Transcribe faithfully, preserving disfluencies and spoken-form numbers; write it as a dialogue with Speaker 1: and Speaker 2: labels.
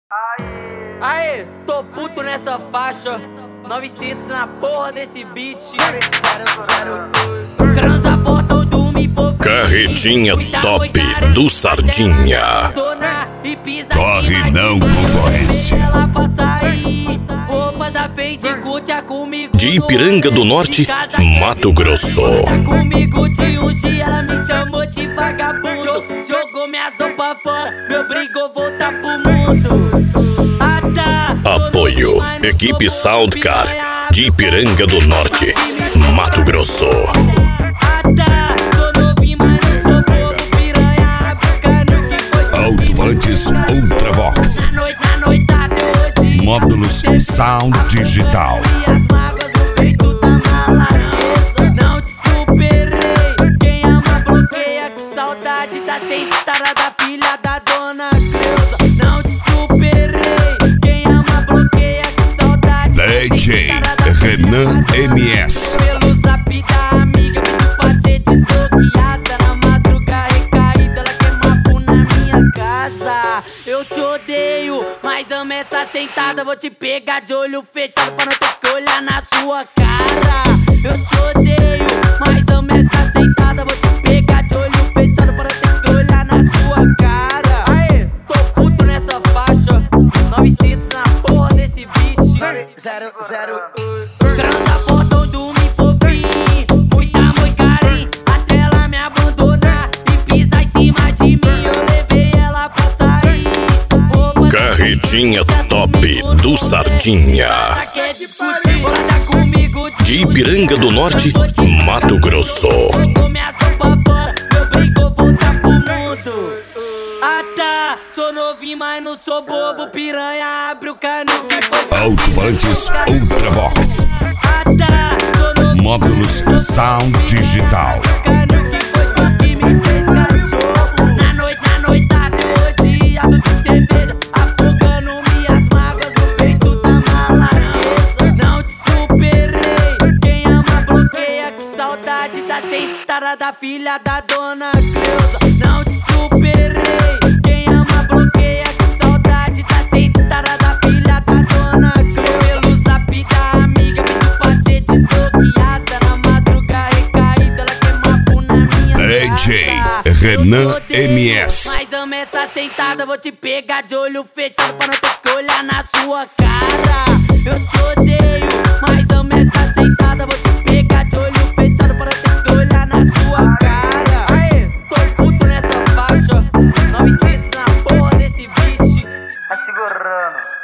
Speaker 1: Aê, tô puto nessa faixa, novecentos na porra desse beat. Transa, volta ou dorme, fofinho.
Speaker 2: Carretinha top do Sardinha.
Speaker 3: Corre não, concorrência.
Speaker 1: Ela passa aí, roupas da Fendi, curte comigo.
Speaker 2: De Ipiranga do Norte, Mato Grosso.
Speaker 1: Tá comigo de um dia, ela me chamou de vagabundo. Jogou minhas roupas fora, me obrigou a voltar pro mundo. Ah, tá.
Speaker 2: Apoio, equipe Soundcar, de Ipiranga do Norte, Mato Grosso.
Speaker 1: Ah, tá. Tô novinho, mas não sou bobo, piranha, bacana que foi.
Speaker 3: Alto-falantes Ultravox.
Speaker 1: Na noite, na noitada eu odiei.
Speaker 3: Módulos Sound Digital.
Speaker 1: E as mágoas no peito da maladeza. Não te superei. Quem ama bloqueia, que saudade da sentada da filha da dona Creuza. Não te superei. Quem ama bloqueia, que saudade
Speaker 3: D J
Speaker 1: da sentada da
Speaker 3: Renan
Speaker 1: filha da
Speaker 3: M S.
Speaker 1: Pelo zap da amiga, pediu pra ser desbloqueada. Na madrugada recaída, ela quer mafu na minha casa. Eu te odeio, mas amo essa sentada. Vou te pegar de olho fechado pra não ter que olhar na sua cara. Eu te odeio, mas amo essa sentada. Vou te pegar de olho fechado pra não ter que olhar na sua cara. Aê, tô puto nessa faixa, novecentos na porra desse beat. Zero, zero, transa, foto ou dorme, fofinho. Muita amor e carinho, até ela me abandonar e pisar em cima de mim. Eu levei ela pra sair. Roupa
Speaker 2: Carretinha top do Sardinha.
Speaker 1: ela quer discutir, ela tá comigo
Speaker 2: De Ipiranga do Norte, Mato Grosso.
Speaker 1: Jogou minhas roupas fora, me obrigou a voltar pro mundo. Ah, tá, sou novinho, mas não sou bobo, piranha, abre o cano que foi.
Speaker 3: Alto-falantes Ultravox.
Speaker 1: Ah, tá, sou novinho,
Speaker 3: Módulos Sound Digital.
Speaker 1: cano que foi tu que me fez cachorro. Na noite, na noitada eu odiado de cerveja, afogando minhas mágoas no peito da maladeza. Não te superei, quem ama bloqueia, que saudade da sentada da filha da dona Creuza. Não te superei, quem ama bloqueia, que saudade da sentada da filha da dona Creuza. Pelo zap da amiga, pediu pra ser desbloqueada. Na madrugada recaída, ela quer mafu na minha
Speaker 3: D J
Speaker 1: casa.
Speaker 3: Renan
Speaker 1: Eu te odeio,
Speaker 3: M S.
Speaker 1: mas amo essa sentada, vou te pegar de olho fechado pra não ter que olhar na sua cara. Eu te odeio, mas amo essa sentada, vou te pegar de olho fechado pra não ter que olhar na sua cara. Aê, tô puto nessa faixa, novecentos na porra desse beat. Tá segurando.